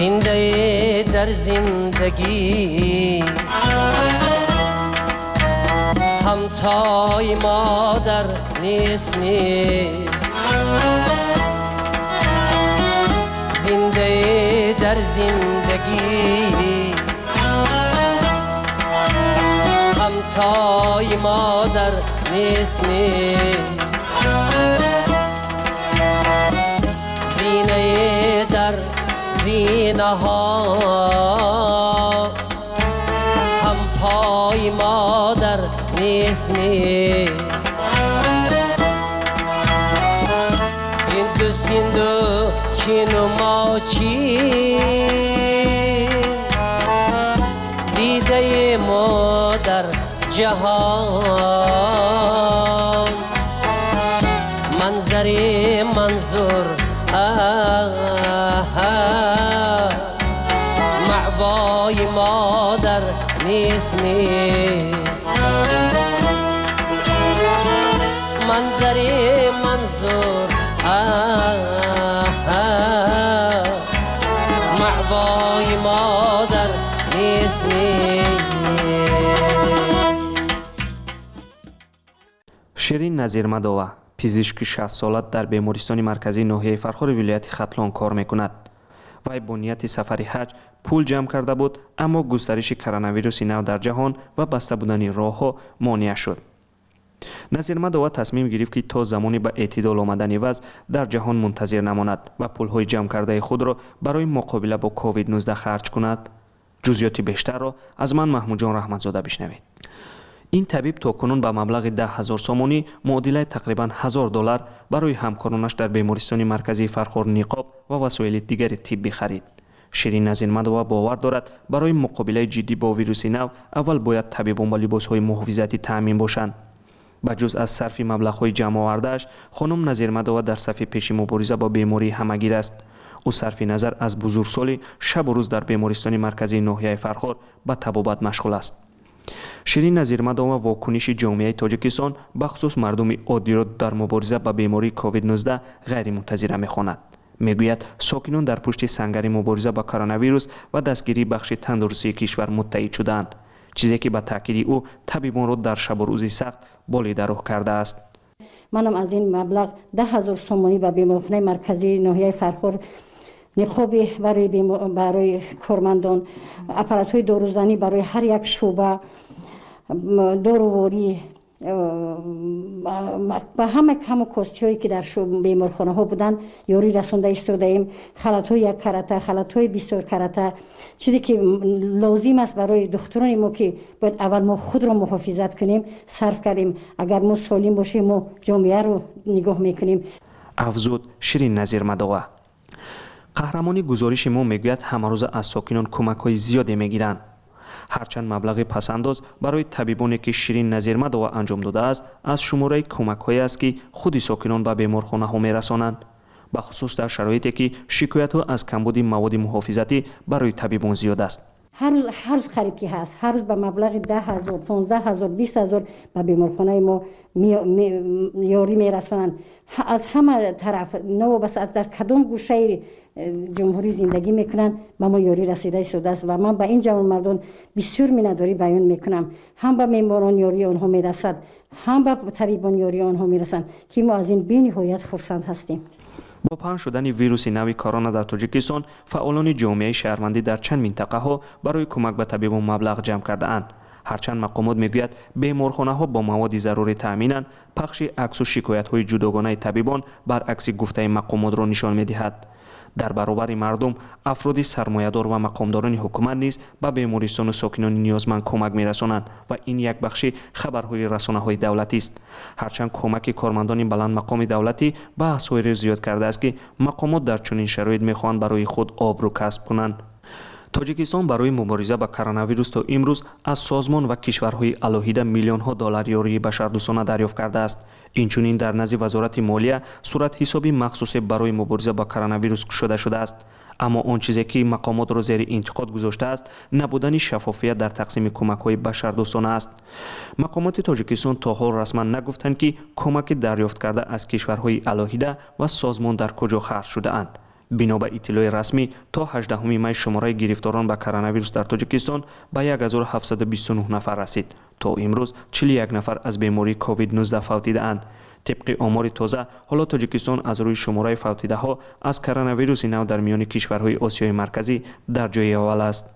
زنده در زندگی همتای مادر نیست زنده در زندگی همتای مادر نیست زینه در زینه ها هم پای مادر نیست این دو سیندو چین و ماچین دیده ما در جهان منظری منظور معوای مادر نیست منظری منظور معوای مادر نیست شیرین نظیرمدووا پزشک 60 ساله در بیمارستان مرکزی ناحیه فرخار ولایت ختلان کار میکند. وی با نیت سفر حج پول جمع کرده بود، اما گسترش کرونا ویروس نو در جهان و بسته بودن راه‌ها مانع شد. نظیرمدووا تصمیم گرفت که تا زمانی به اعتدال آمدن وضع در جهان منتظر نماند و پول‌های جمع کرده خود را برای مقابله با کووید 19 خرج کند. جزئیات بیشتر را از من محمود جان رحمتزاده بشنوید. این طبیب تاکنون به مبلغ 10,000 سومانی معادل تقریبا $1,000 برای همکارانش در بیمارستان مرکزی فرخار نقاب و وسایل دیگر طبی خرید. شیرین نظیرمدووا باور دارد برای مقابله جدی با ویروس نو اول باید طبیبان با لباس‌های محافظتی تامین باشند. بجز از صرف مبلغ‌های جمع آورده‌اش، خانم نظیرمدووا در صف پیش مبارزه با بیماری همگیر است. او صرف نظر از بزرگسالی شب و روز در بیمارستان مرکزی ناحیه فرخار به طبابت مشغول است. شیرین نظیرمدووا واکنش جامعه تاجیکستان بخصوص مردم عادی را در مبارزه با بیماری کووید 19 غیر منتظره می‌خواند. میگوید ساکنان در پشت سنگر مبارزه با کرونا ویروس و دستگیری بخش تندرستی کشور متحد شدند، چیزی که به تاکید او طبیبان را در شب و روز سخت بالای راه کرده است. منم از این مبلغ 10,000 سومانی به بیمارخانه مرکزی ناحیه فرخار نقابی برای کارمندان، اپارات‌های داروزنی برای هر یک شعبه، داروواری و همه کم و کاستی‌هایی که در بیمارخانه ها بودن یاری رسانده ایستاده ایم. خلط‌های 1 کرته، خلط‌های 20 کرته، چیزی که لازم است برای دکتران ما که باید اول ما خود را محافظت کنیم صرف کردیم. اگر ما سالم باشیم ما جامعه رو نگاه میکنیم. افزود شیرین نظیرمدووا. قهرمانی گزارش ما میگوید همه روز از ساکنان کمک‌های زیادی میگیرند. هرچند مبلغ پسنداز برای طبیبانی که شیرین نظیرمدووا انجام داده است از شماره کمک‌هایی است که خود ساکنان به بیمارخانه‌ها میرسانند، به خصوص در شرایطی که شکایت‌ها از کمبود مواد محافظتی برای طبیبان زیاد است. هر روز خرید که هست، هر روز به مبلغ 10,000 15,000 20,000 به بیمارخانه ما یاری میرسانند. از همه طرف نو بس از در کدام گوشه جمهوری زندگی میکنن و ما یاری رسیده ایستاده است و من به این جمع مردم بسیار منتداری بیان میکنم. هم به بیماران یاری آنها میرسد، هم به طبیبان یاری آنها میرسند که ما از این بی نهایت خرسند هستیم. با پنهان شدن ویروس نو کرونا در تاجیکستان، فعالان جامعه شهروندی در چند منطقه ها برای کمک به طبیبان مبلغ جمع کرده اند. هرچند مقامات میگوید بیمارخانه ها با مواد ضروری تامینند، پخش عکس و شکایت های جداگانه طبیبان برعکس گفته مقامات را نشان میدهد. در برابر مردم، افراد سرمایه‌دار و مقامداران حکومت نیز به بیمارستان و ساکنان نیازمند کمک می‌رسانند و این یک بخش خبرهای رسانه‌های دولتی است. هرچند کمک کارمندان بلند مقام دولتی بحث‌های را زیاد کرده است که مقامات در چنین شرایط می‌خواهند برای خود آبرو کسب کنند. تاجیکستان برای مبارزه با کرونا ویروس تا امروز از سازمان و کشورهای الهیده میلیون‌ها دلار یاری بشردوستانه دریافت کرده است. اینچنین در نزد وزارت مالیه صورت حسابی مخصوص برای مبارزه با کرونا ویروس گشوده شده است. اما آن چیزی که مقامات را زیر انتقاد گذاشته است نبودن شفافیت در تقسیم کمک‌های بشردوستانه است. مقامات تاجیکستان تا حال رسما نگفتند که کمک دریافت کرده از کشورهای الهیده و سازمان در کجا خرج شده اند. бино ба иттилои расмӣ то 18 май шумораи гирифторон ба коронавирус дар тоҷикистон ба 1729 нафар расид. то имрӯз 41 нафар аз бемории COVID-19 фавтидаанд. طبق آمار تازه حالا تاجیکستان از روی شماره فوتیده ها از کرونا نو در میان کشورهای آسیای مرکزی در جای اول است.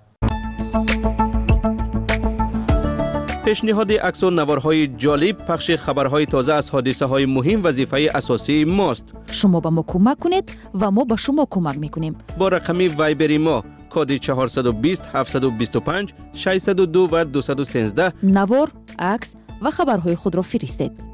پیشنهاد عکس و نوارهای جالب، پخش خبرهای تازه از حادثه های مهم وظیفه اساسی ماست. شما به ما کمک کنید و ما به شما کمک میکنیم. با رقم وایبری ما کد 420 725 602 و 213 نوار، عکس و خبرهای خود را فرستید.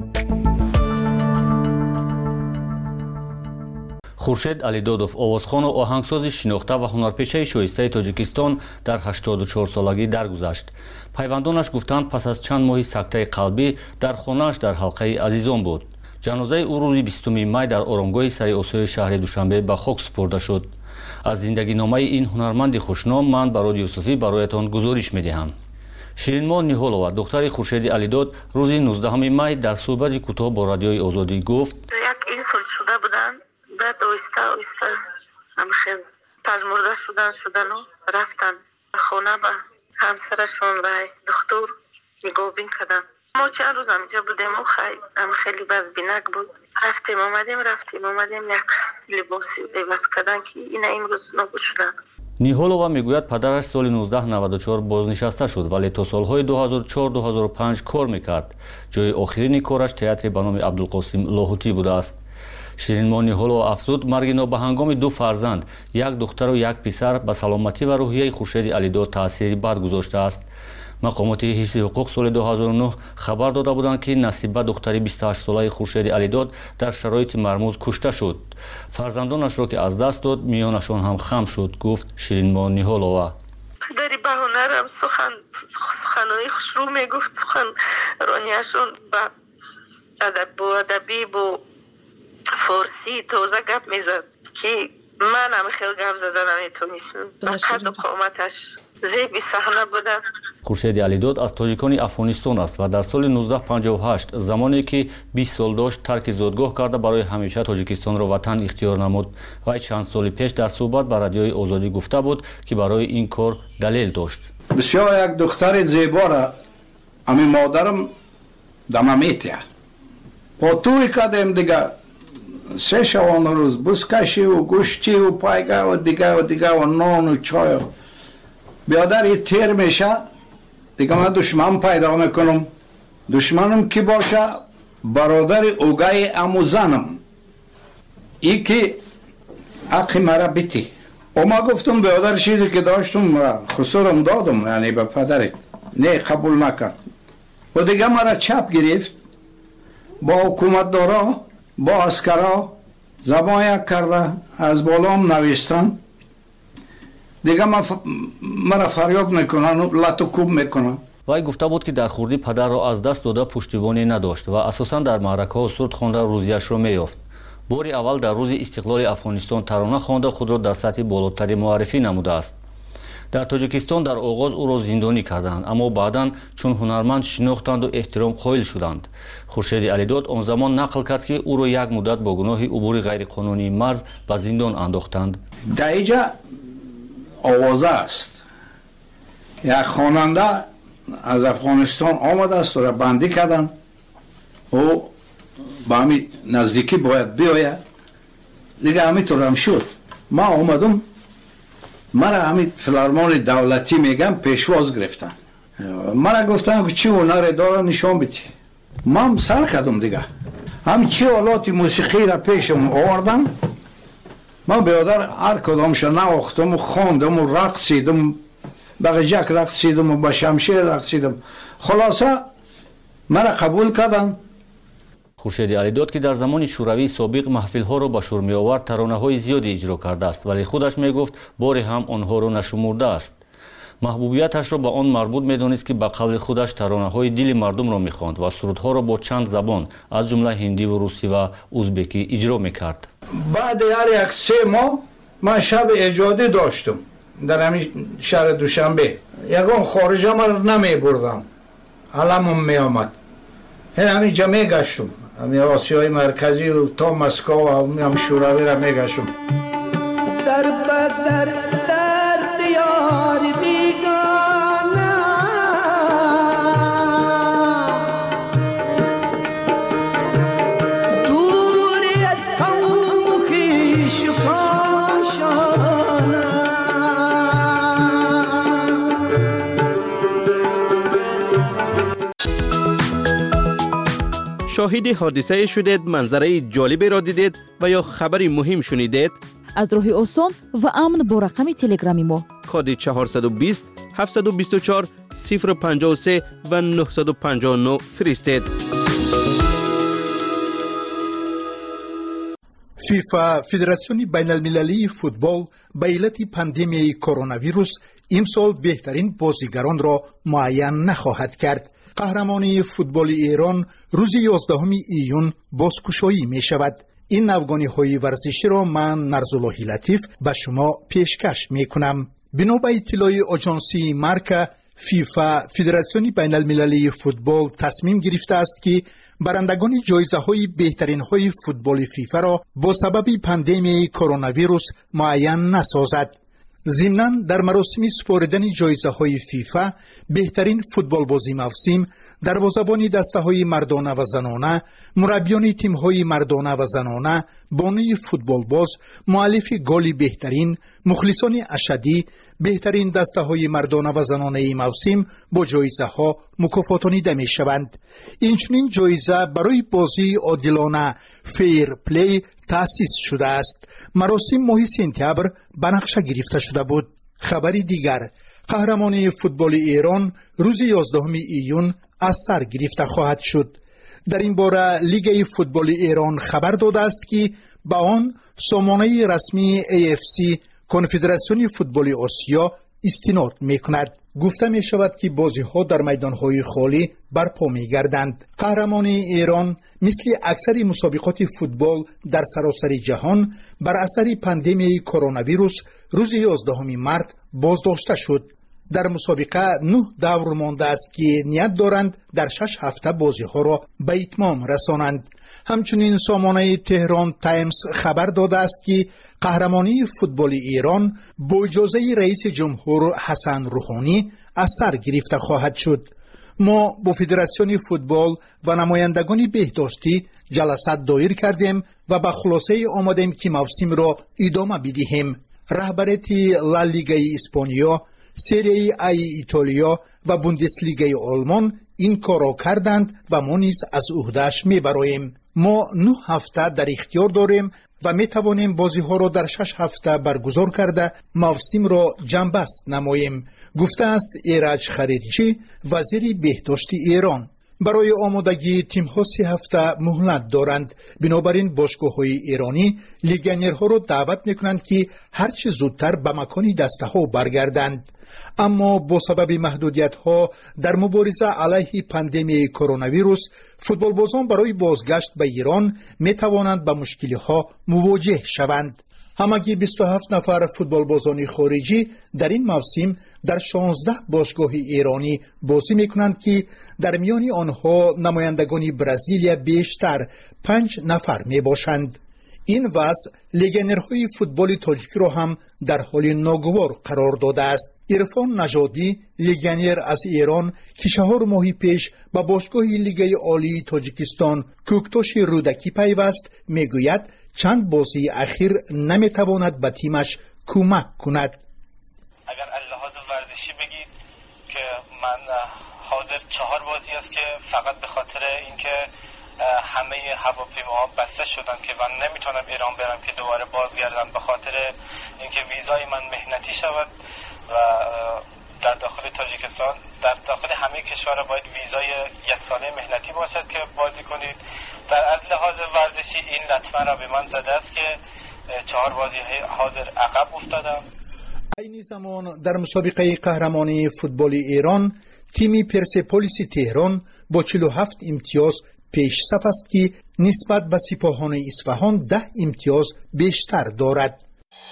خورشید علیدودوف آوازخوان و آهنگساز شناخته و هنرپیشه شایسته تاجیکستان در 84 سالگی درگذشت. پیوندانش گفتند پس از چند ماه سکته قلبی در خانه‌اش در حلقه عزیزان بود. جنازه او روز 20 می در آرامگاه سر آسای شهر دوشنبه به خاک سپرده شد. از زندگی نامه این هنرمند خوشنام من برای یوسفی برایتان گزارش می‌دهم. شیرین‌ما نیهولова دختر خورشید علیدود روز 19 می در صحبت کوتاه با رادیوی آزادی گفت: یک اینسولت شده بودن، بعد آیسته هم خیلی پژمرده شدن و رفتن خانه به همسرشون و دکتر نگاه بین کردن. ما چند روز همینجا بودیم و خیلی بزبینک بود. رفتیم اومدیم یک لباسی عوض کردن که این امروز نابود شدن. نیهولова میگوید پدرش سال 1994 بازنشسته شد ولی تا سالهای 2004-2005 کار میکرد. جای آخرین کارش تئاتر به نام عبدالقاسم لاهوتی بوده است. شیرین‌ما نیهولова افزود مرگ نو به هنگام دو فرزند، یک دختر و یک پسر به سلامتی و روحیه خورشید علیدود تأثیری بد گذاشته است. مقامات حفظ حقوق سال 2009 خبر داده بودند که نصیبه دختری 28 ساله خورشید علیدود در شرایط مرموز کشته شد. فرزندانش را که از دست داد میانشان هم خم شد، گفت شیرین‌ما نیهولова. پدری به هنرم سخنهای خوشرو میگفت، سخن رانیشون به ادبی با فارسی تازه گپ میزد که من هم خیلی گپ زدن نمیتونستم. به قد و قامتش زیبی صحنه بوده. خورشید علیدود از تاجیکان افغانستان است و در سال 1958 زمانی که 20 سال داشت ترک زادگاه کرده برای همیشه تاجیکستان را وطن اختیار نمود. و چند سال پیش در صحبت با رادیوی آزادی گفته بود که برای این کار دلیل داشت. بسیار یک دختر زیبا را امی مادرم دم میتیه. با توی کردیم دیگه 3 شبانه روز بسکشی و گوشتی و پایگاه و دیگه و نان و چای. بیادر تیر میشه دیگه من دشمن پیدا میکنم. دشمنم کی باشه؟ برادر اوگای امو زنم. ای که حقی مرا بیتی. و ما گفتم بیادر چیزی که داشتم خسورم دادم، یعنی به پدرت. نه قبول نکرد. و دیگه مرا چپ گرفت. با حکومت دارا، با اسکرا زبان یک کرده، از بالام نوشتن. دیگه مرا فریاد میکنن و لطو کوب میکنن. وای گفته بود که در خوردی پدر را از دست داده پشتیبانی نداشت و اساساً در معرکه ها سرد خوانده روزیش را میافت. باری اول در روز استقلال افغانستان ترانه خوانده خود را در سطح بالاتری معرفی نموده است. در تاجیکستان در آغاز او را زندانی کردند، اما بعداً چون هنرمند شناختند و احترام قائل شدند. خورشید علیدود آن زمان نقل کرد که او را یک مدت با گناه عبور غیرقانونی مرز به زندان انداختند. در اینجا آوازه است. یک خواننده از افغانستان آمده است و را بندی کردن و با همین نزدیکی باید بیاید. دیگه همینطور هم شد. ما آمدم، مرا همین فیلارمون دولتی میگم پیشواز گرفتن. مرا گفتن که چی هنر داره نشان بدی. ما هم سر کردم دیگه. همین چی آلات موسیقی را پیشم آوردن. ما بیادر هر کدامش نواختم و خواندم و رقصیدم، بغجک رقصیدم و با شمشیر رقصیدم. خلاصه مرا قبول کردن. خورشید علیدود که در زمان شوروی سابق محفل‌ها را به شور می‌آورد ترانه‌های زیادی اجرا کرده است ولی خودش می‌گفت باری هم آنها را نشمرده است. محبوبیتش را به آن مربوط می‌دانست که به قول خودش ترانه‌های دل مردم را می‌خواند و سرودها را با چند زبان از جمله هندی و روسی و ازبکی اجرا می‌کرد. بعد هر یک 3 ماه من شب ایجادی داشتم در همین شهر دوشنبه. یگان خارجه من نمی‌بردم. علمم می‌آمد. همینجا میگشتم. همین آسیای مرکزی و تا مسکو و هم شوروی را میگشتم. در بدر در دیار بیگانه دوری از قوم و خویش و کاشانه. شاهد حادثه شدید، منظره جالبی را دیدید و یا خبری مهم شنیدید؟ از راه آسان و امن با رقم تلگرامی ما کد 420 724 053 و 959 فرستید. فیفا فدراسیون بین المللی فوتبال به علت پاندمیای کرونا ویروس امسال بهترین بازیگران را معین نخواهد کرد. قهرمانی فوتبال ایران روز 11 ایون بازگشایی می شود. این افغانی ورزشی را من نرزالله لطیف به شما پیشکش می کنم. بنا به اطلاع آژانسی مارکا، فیفا فدراسیون بین المللی فوتبال تصمیم گرفته است که برندگان جایزه های بهترین های فوتبال فیفا را با سبب پاندمیای کرونا ویروس معین نسازد. ضمناً در مراسم سپردن جایزه های فیفا بهترین فوتبال بازی موسم، دروازه‌بان دسته های مردانه و زنانه، مربیان تیم های مردانه و زنانه، بانوی فوتبال باز، مؤلف گل بهترین، مخلصان اشدی، بهترین دسته های مردانه و زنانه موسم با جایزه ها مکافاتانیده می شوند. اینچنین جایزه برای بازی عادلانه فیر پلی تأسیس شده است. مراسم ماه سپتامبر به نقشه گرفته شده بود. خبری دیگر، قهرمانی فوتبال ایران روز 11 ایون از سر گرفته خواهد شد. در این باره لیگ فوتبال ایران خبر داده است که با آن سامانه رسمی AFC کنفدراسیون فوتبال آسیا استناد می کند. گفته می شود که بازی ها در میدان های خالی برپا می گردند. قهرمانی ایران مثل اکثر مسابقات فوتبال در سراسر جهان بر اثر پاندمیای کرونا ویروس روز 11 مارس بازداشته شد. در مسابقه 9 دور مانده است که نیت دارند در 6 هفته بازی ها را به اتمام رسانند. همچنین سامانه تهران تایمز خبر داده است که قهرمانی فوتبال ایران با اجازه رئیس جمهور حسن روحانی از سر گرفته خواهد شد. ما با فدراسیون فوتبال و نمایندگان بهداشتی جلسه دایر کردیم و به خلاصه آمدیم که موسم را ادامه بدهیم. رهبریت لالیگای اسپانیا، سری ای ایتالیا و بوندسلیگای آلمان این کار را کردند و ما نیز از عهده‌اش میبریم. ما 9 هفته در اختیار داریم و می توانیم بازی ها را در 6 هفته برگزار کرده موسم را جنبست نماییم، گفته است ایرج خلیلچی وزیر بهداشت ایران. برای آمادگی تیم ها 3 هفته مهلت دارند. بنابراین باشگاه های ایرانی لیگانیرها را دعوت می کنند که هرچه زودتر به مکان دسته ها برگردند. اما با سبب محدودیت ها در مبارزه علیه پاندمیای کرونا ویروس، فوتبال بازان برای بازگشت به ایران می توانند با مشکلی ها مواجه شوند. همگی 27 نفر فوتبال بازان خارجی در این موسم در 16 باشگاه ایرانی بازی می کنند که در میان آنها نمایندگان برزیلیا بیشتر 5 نفر می باشند. این وضع لیگانرهای فوتبال تاجیکی را هم در حال ناگوار قرار داده است. عرفان نژادی لیگانر از ایران که 4 ماه پیش به باشگاه لیگ عالی تاجیکستان کوکتوش رودکی پیوست میگوید چند بازی اخیر نمیتواند به تیمش کمک کند. اگر لحاظ ورزشی بگید که من حاضر 4 بازی است که فقط به خاطر اینکه همه هواپیماها بسته شدن که من نمیتونم ایران برم که دوباره بازگردم به خاطر اینکه ویزای من مهنتی شود و در داخل تاجیکستان در داخل همه کشورها باید ویزای 1 ساله مهنتی باشد که بازی کنید. در از لحاظ ورزشی این لطمه را به من زده است که 4 بازی حاضر عقب افتادم. این زمان در مسابقه قهرمانی فوتبال ایران تیم پرسپولیس تهران با 47 امتیاز پیش صف است که نسبت به سپاهان اصفهان 10 امتیاز بیشتر دارد.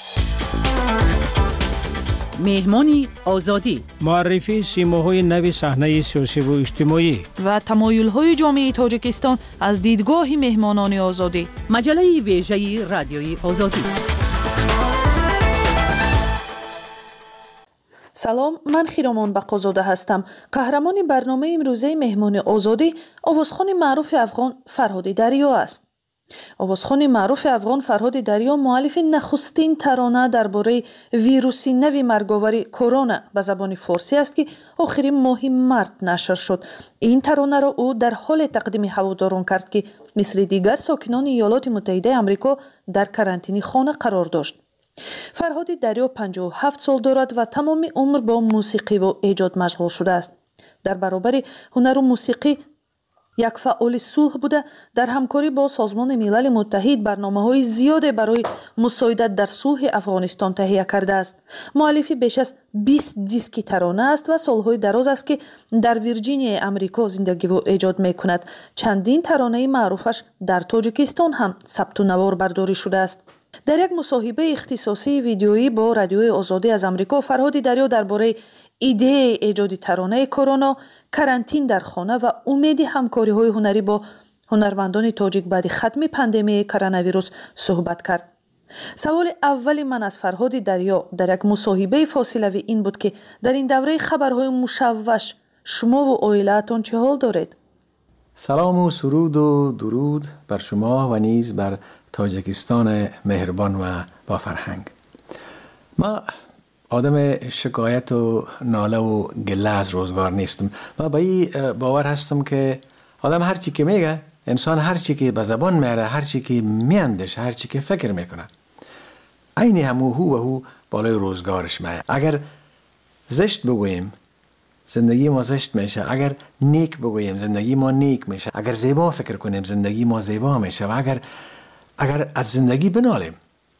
مهمانی آزادی، معرفی سیماهای نو صحنه سیاسی و اجتماعی و تمایل‌های جامعه تاجیکستان از دیدگاه مهمانان آزادی. مجله ویژه رادیوی آزادی. سلام، من خیرامان بقازاده هستم. قهرمان برنامه امروزه مهمان آزادی آوازخوان معروف افغان فرهاد دریا است. آوازخوان معروف افغان فرهاد دریا مؤلف نخستین ترانه درباره ویروس نو مرگاور کرونا به زبان فارسی است که آخرین ماه مارت نشر شد. این ترانه را او در حال تقدیم هواداران کرد که مثل دیگر ساکنان ایالات متحده آمریکا در کرانتینی خانه قرار داشت. فرهاد دریا 57 سال دارد و تمام عمر با موسیقی و ایجاد مشغول شده است. در برابر هنر و موسیقی یک فعال صلح بوده، در همکاری با سازمان ملل متحد برنامه‌های زیاد برای مساعدت در صلح افغانستان تهیه کرده است. مؤلف بیش از 20 دیسک ترانه است و سالهای دراز است که در ویرجینیا آمریکا زندگی و ایجاد می‌کند. چندین ترانه معروفش در تاجیکستان هم ثبت و نوار برداری شده است. در یک مصاحبه اختصاصی ویدیویی با رادیوی آزادی از آمریکا، فرهاد دریا درباره ایده ایجاد ترانه کرونا، کرانتین در خانه و امید همکاری‌های هنری با هنرمندان تاجیک بعد ختم پاندمی کرونا ویروس صحبت کرد. سوال اول من از فرهاد دریا در یک مصاحبه فاصله‌ای این بود که در این دوره خبرهای مشوش شما و عائله‌تان چه حال دارید؟ سلام و سرود و درود بر شما و نیز بر تاجیکستان مهربان و با فرهنگ. ما آدم شکایت و ناله و گله از روزگار نیستم. من با این باور هستم که آدم هر چی که میگه، انسان هر چی که به زبان میاره، هر چی که میاندیشه، هر چی که فکر میکنه، عین همو هو و هو بالای روزگارش میاد. اگر زشت بگوییم زندگی ما زشت میشه، اگر نیک بگوییم زندگی ما نیک میشه، اگر زیبا فکر کنیم زندگی ما زیبا میشه، و اگر از زندگی بنالیم،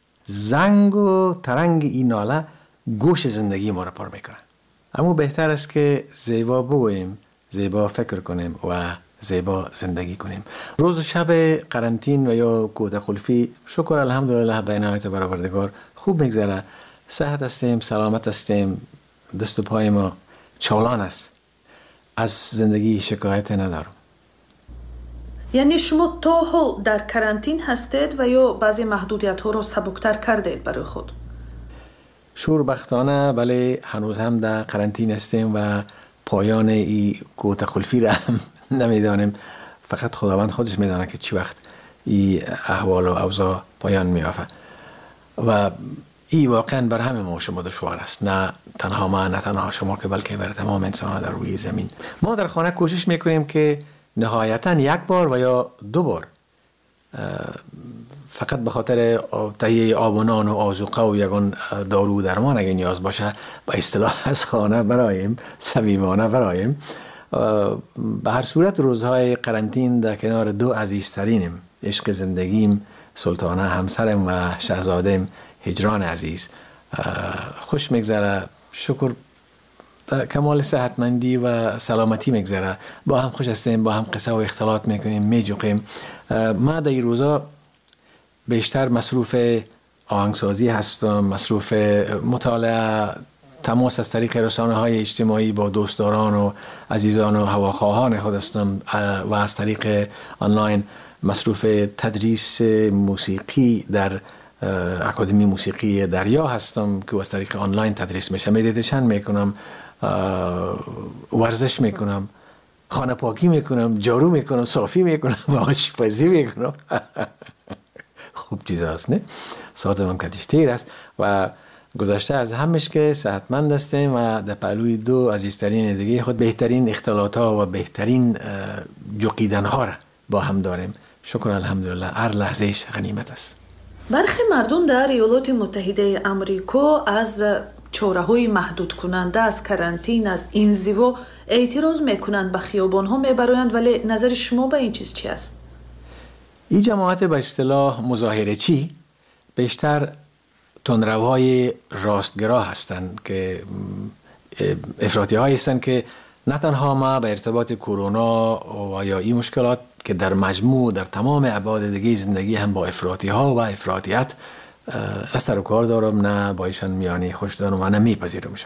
زنگ و ترنگ این ناله گوش زندگی ما را پر میکنه. اما بهتر است که زیبا بگوییم، زیبا فکر کنیم و زیبا زندگی کنیم. روز و شب قرنطین و یا کوته خلفی شکر الحمدلله به عنایت برآوردگار خوب میگذره. صحت هستیم، سلامت هستیم، دست و پای ما چالان است. از زندگی شکایت ندارم. یعنی شما تا حال در کرانتین هستید و یا بعضی محدودیت ها را سبکتر کردید برای خود؟ شوربختانه بله، هنوز هم در قرنطین هستیم و پایان این کوته خلفی را هم نمیدانیم. فقط خداوند خودش میدانه که چی وقت این احوال و اوضاع پایان میافه و این واقعا بر همه ما شما دشوار است. نه تنها ما، نه تنها شما، که بلکه بر تمام انسان در روی زمین. ما در خانه کوشش میکنیم که نهایتا یک بار و یا 2 بار فقط به خاطر تهیه آب و نان و آذوقه و یگان دارو درمان اگه نیاز باشه به اصطلاح از خانه برایم، صمیمانه برایم. به هر صورت روزهای قرنطین در کنار 2 عزیزترینم، عشق زندگیم سلطانه همسرم و شهزادم هجران عزیز، خوش میگذره. شکر کمال صحتمندی و سلامتی میگذره. با هم خوش هستیم، با هم قصه و اختلاط میکنیم، میجوقیم. ما در این روزا بیشتر مصروف آهنگسازی هستم، مصروف مطالعه، تماس از طریق رسانه‌های اجتماعی با دوستداران و عزیزان و هواخواهان خود هستم و از طریق آنلاین مصروف تدریس موسیقی در اکادمی موسیقی دریا هستم که از طریق آنلاین تدریس میشه. مدیتیشن میکنم، ورزش میکنم، خانه پاکی میکنم، جارو میکنم، صافی میکنم، آشپزی میکنم. خوب چیز هست نه؟ ساعت من کتیشتیر است و گذشته از همش که صحتمند هستیم و در پهلوی 2 عزیزترین دیگه خود بهترین اختلاط ها و بهترین جوقیدن ها را با هم داریم. شکر الحمدلله، هر لحظهش غنیمت است. برخی مردم در ایالات متحده آمریکا از چاره‌های محدود کننده، از کرانتین، از انزوا اعتراض میکنند، به خیابان‌ها میبرایند. ولی نظر شما به این چیز چی است؟ این جماعت به اصطلاح مظاهره چی بیشتر تندروهای راستگرا هستند که افراطی هایی هستند که نه تنها ما به ارتباط کرونا و یا این مشکلات که در مجموع در تمام ابعاد دیگه زندگی هم با افراطی ها و افراطیت اثر و کار دارم، نه با ایشان میانی خوش دارم و نه میپذیرمشان.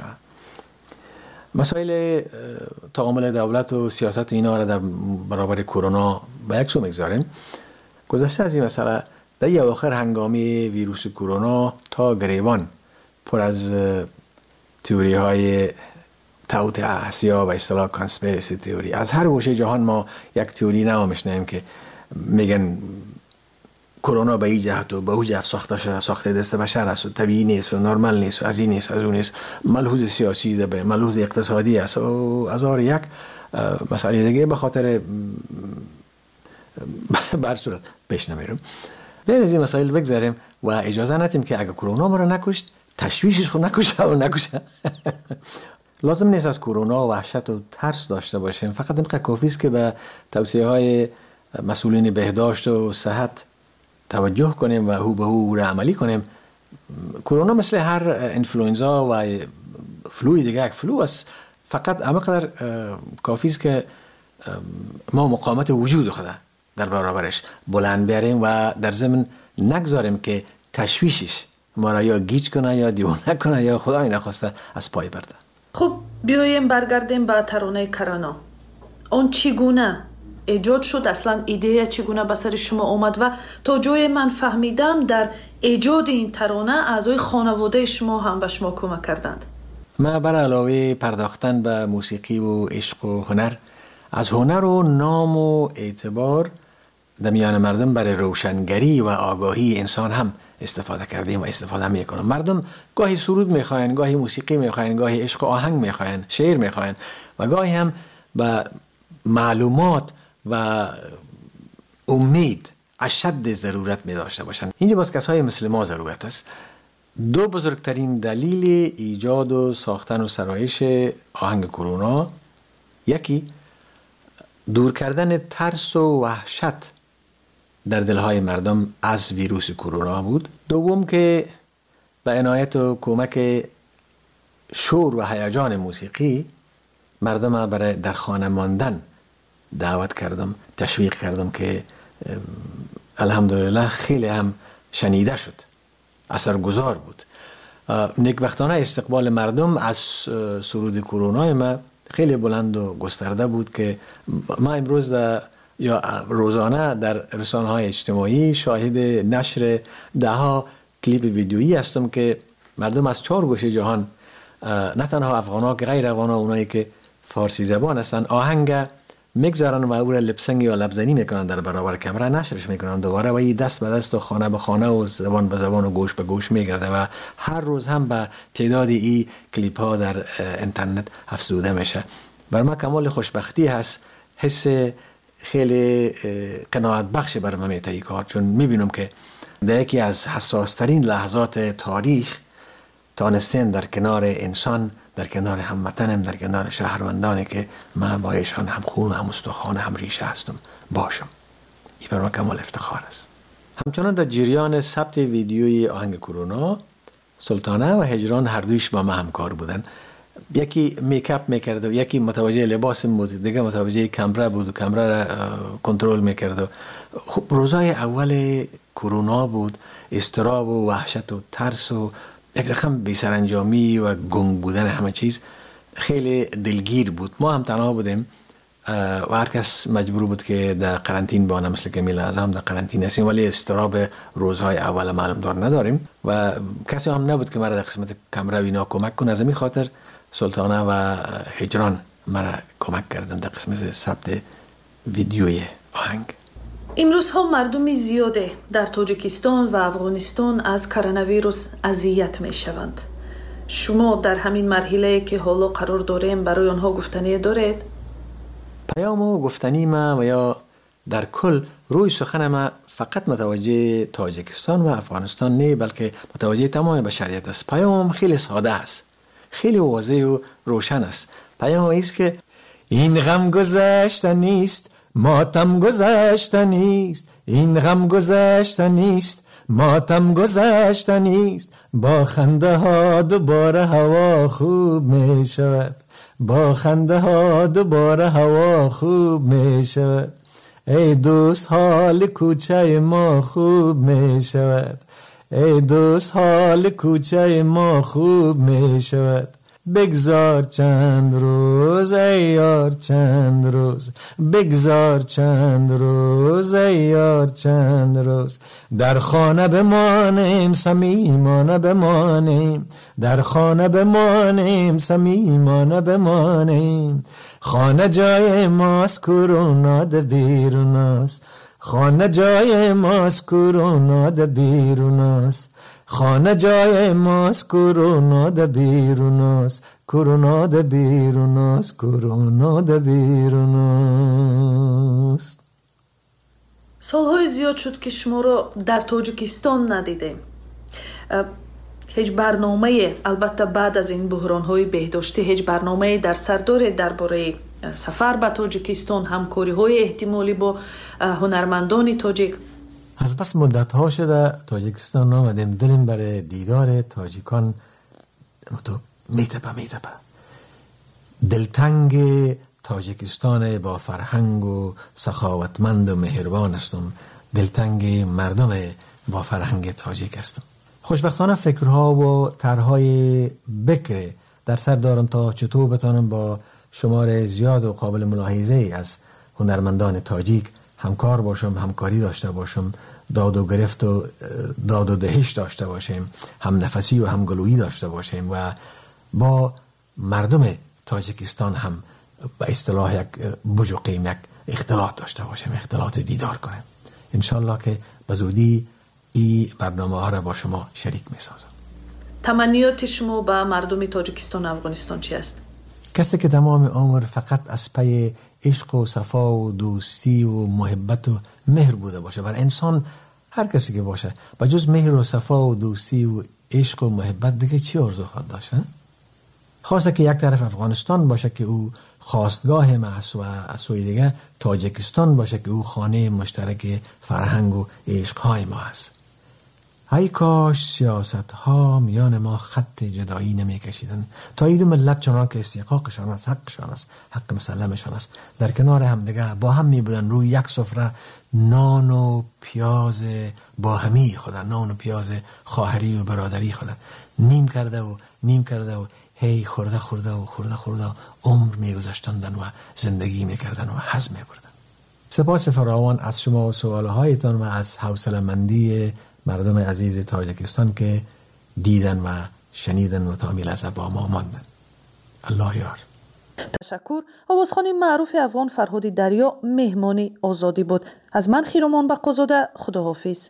مسائل تعامل دولت و سیاست اینا را در برابر کرونا به یک سو میگذاریم. گذشته از این مسئله در اواخر هنگامی ویروس کرونا تا گریبان پر از تئوری های توطئه و اصطلاح کانسپیرسی تئوری. از هر گوشه جهان ما یک تئوری نو میشنیم که میگن کرونا به این جهت و به اون جهت ساخته شده، ساخته دست بشر است و طبیعی نیست و نرمال نیست و از این نیست از اون نیست، ملحوظ سیاسی ده، ملحوظ اقتصادی است و از آر یک مسئله دیگه به خاطر بر صورت پیش نمیرم. بین از این مسائل بگذاریم و اجازه ندیم که اگه کرونا ما را نکشت تشویشش خود نکشه. لازم نیست از کرونا وحشت و ترس داشته باشیم، فقط اینقدر کافی است که به توصیه های مسئولین بهداشت و صحت توجه کنیم و هو به هو را عملی کنیم. کرونا مثل هر انفلوئنزا و فلوی دیگه یک فلو است، فقط همقدر کافی است که ما مقاومت وجود خود در برابرش بلند بیاریم و در ضمن نگذاریم که تشویشش ما را یا گیج کنه یا دیوانه کنه یا خدای نخواسته از پای برده. خب بیاییم برگردیم به ترانه کرونا. اون چگونه ایجاد شد؟ اصلا ایده چگونه به سر شما اومد؟ و تا جای من فهمیدم در ایجاد این ترانه اعضای خانواده شما هم به شما کمک کردند. ما بر علاوه پرداختن به موسیقی و عشق و هنر، از هنر و نام و اعتبار در میان مردم برای روشنگری و آگاهی انسان هم استفاده کردیم و استفاده میکنم. مردم گاهی سرود میخواین، گاهی موسیقی میخواین، گاهی عشق و آهنگ میخواین، شعر میخواین و گاهی هم به معلومات و امید اشد ضرورت می داشته باشند. اینجا باز کسای مثل ما ضرورت است. دو بزرگترین دلیل ایجاد و ساختن و سرایش آهنگ کرونا، یکی دور کردن ترس و وحشت در دلهای مردم از ویروس کرونا بود. دوم که به عنایت و کمک شور و هیجان موسیقی مردم برای در خانه ماندن دعوت کردم، تشویق کردم که الحمدلله خیلی هم شنیده شد، اثرگذار بود. نیکبختانه استقبال مردم از سرود کرونا ما خیلی بلند و گسترده بود که ما امروز یا روزانه در رسانه‌های اجتماعی شاهد نشر ده‌ها کلیپ ویدیویی هستم که مردم از 4 گوشه جهان، نه تنها افغان‌ها که غیر افغان‌ها، اونایی که فارسی زبان هستن، آهنگ میگذارن و او را لپسنگ یا لبزنی میکنن در برابر کامera، نشرش میکنن دوباره و این دست به دست و خانه به خانه و زبان به زبان و گوش به گوش میگرده و هر روز هم به تعداد این کلیپ ها در اینترنت افزوده میشه. بر ما کمال خوشبختی هست، حس خیلی قناعت بخش بر من میته این کار، چون میبینم که در یکی از حساس ترین لحظات تاریخ تانستین در کنار انسان، در کنار هموطنم، در کنار شهروندانی که من با ایشان هم خون و هم استخوان هم ریشه هستم باشم. این بر من کمال افتخار است. همچنان در جریان ثبت ویدیوی آهنگ کرونا، سلطانه و هجران هر دویش با ما همکار بودن. یکی میکاپ میکرد و یکی متوجه لباس بود، دیگه متوجه کامرا بود و کامرا را کنترل میکرد. خب روزای اول کرونا بود، اضطراب و وحشت و ترس و یک رقم بی‌سرانجامی و گنگ بودن همه چیز خیلی دلگیر بود. ما هم تنها بودیم و هر کس مجبور بود که در قرنطین بانه، مثل که میل اعظم در قرنطین هستیم، ولی اضطراب روزهای اول معلوم دار نداریم و کسی هم نبود که مرا در قسمت کامرا اینا کمک کنه. از این خاطر سلطانه و هجران مرا کمک کردن در قسمت ثبت ویدیوی آهنگ. امروز ها مردم زیاده در تاجیکستان و افغانستان از کرونا ویروس اذیت می شوند. شما در همین مرحله که حالا قرار داریم برای آنها گفتنی دارید؟ پیام و گفتنی ما و یا در کل روی سخن ما فقط متوجه تاجیکستان و افغانستان نه، بلکه متوجه تمام بشریت است. پیام خیلی ساده است، خیلی واضح و روشن است. پیام است که این غم گذشته نیست، ماتم گذشته نیست، این غم گذشته نیست، ماتم گذشته نیست، با خنده ها دوباره هوا خوب می شود، با خنده ها دوباره هوا خوب می شود، ای دوست حال کوچه ما خوب می شود، ای دوست حال کوچه ما خوب می شود، بگذار چند روز ای یار چند روز، بگذار چند روز ای یار چند روز. در خانه بمانیم صمیمانه بمانیم، در خانه بمانیم صمیمانه بمانیم. خانه جای ماست کرونا ده بیرون است، خانه جای ماست کرونا ده بیرون است. خانه جای ماست کرونا ده بیرون است، کرونا ده بیرون است، کرونا ده بیرون است. سالهای زیاد شد که شما رو در تاجیکستان ندیدیم. هیچ برنامه، البته بعد از این بحران‌های بهداشتی، هیچ برنامه در سر دارید درباره سفر به تاجیکستان، همکاری‌های احتمالی با هنرمندان تاجیک؟ از بس مدت‌ها شده تاجیکستان آمدیم، دلیم برای دیدار تاجیکان میتپه. دلتنگ تاجیکستان با فرهنگ و سخاوتمند و مهربان هستم، دلتنگ مردم با فرهنگ تاجیک هستم. خوشبختانه فکرها و طرحهای بکر در سر دارم تا چطور بتانم با شمار زیاد و قابل ملاحظه از هنرمندان تاجیک همکار باشم، همکاری داشته باشم، داد و گرفت و داد و دهش داشته باشیم، هم نفسی و هم گلویی داشته باشیم و با مردم تاجیکستان هم به اصطلاح یک بجوقیم، یک اختلاط داشته باشیم، اختلاط دیدار کنیم. انشالله که به زودی این برنامه ها را با شما شریک می سازم. تمنیات شما به مردم تاجیکستان و افغانستان چی است؟ کسی که تمام عمر فقط از پی عشق و صفا و دوستی و محبت و مهر بوده باشه، بر انسان هر کسی که باشه به جز مهر و صفا و دوستی و عشق و محبت دیگه چی آرزو خواهد داشت؟ خاصه که یک طرف افغانستان باشه که او خواستگاه ما است و از سوی دیگه تاجیکستان باشه که او خانه مشترک فرهنگ و عشقهای ما است. ای کاش سیاست ها میان ما خط جدایی نمی کشیدن تا این دو ملت چنان که استحقاقشان است، حقشان است، حق مسلمشان است، در کنار هم دیگه با هم می بودن روی یک سفره نان و پیاز با همی خودن، نان و پیاز خواهری و برادری خودن نیم کرده و هی خورده عمر می گذاشتندن و زندگی می کردن و هضم می بردن. سپاس فراوان از شما و سوالهایتان و از حوصله‌مندی مردم عزیز تاجیکستان که دیدن و شنیدن و تا این لحظه با ما ماندن. الله یار. تشکر. آوازخوان معروف افغان فرهاد دریا مهمانی آزادی بود. از من خیرمان بقازاده، خداحافظ.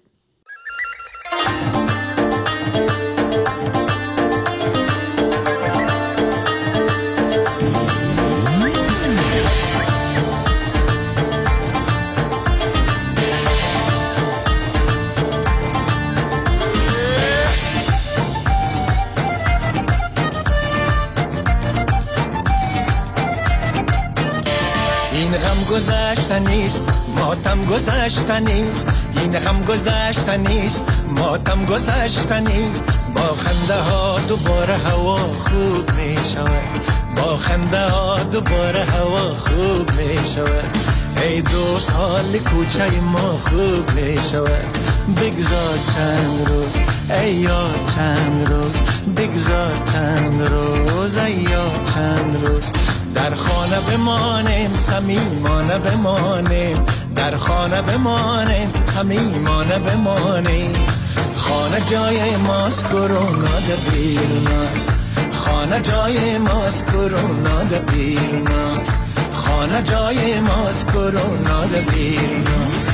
این غم گذشته نیست، ماتم گذشته نیست، این غم گذشته نیست، ماتم گذشته نیست. با خنده ها دوباره هوا خوب می شود، با خنده ها دوباره هوا خوب می شود. ای دوست حال کوچه ما خوب می شود. بگذار چند روز ای یار چند روز، بگذار چند روز ای یار چند روز. در خانه بمانیم صمیمانه بمانیم، در خانه بمانیم صمیمانه بمانیم. خانه جای ماست کرونا ده بیرون است، خانه جای ماست کرونا ده بیرون است، خانه جای ماست کرونا ده بیرون است.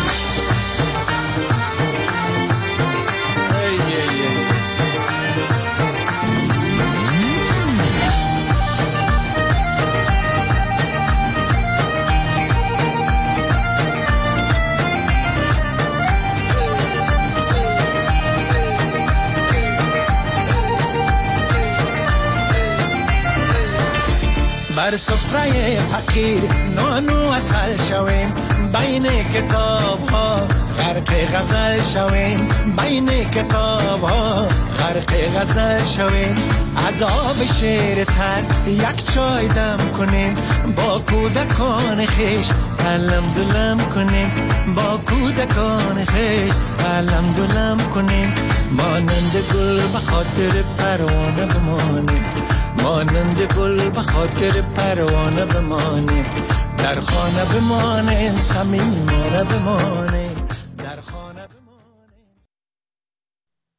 بر سفره فقیر نانو اصل شویم، بین کتاب ها غرق غزل شویم، بین کتاب ها غرق غزل شویم. از آب شیر تر یک چای دم کنیم، با کودکان خیش علم دلم کنیم، با کودکان خیش علم دلم کنیم. مانند گل به خاطر پروانه بمانیم، مانند گل به خاطر پروانه بمانیم، در خانه بمانیم، صمیمانه بمانیم.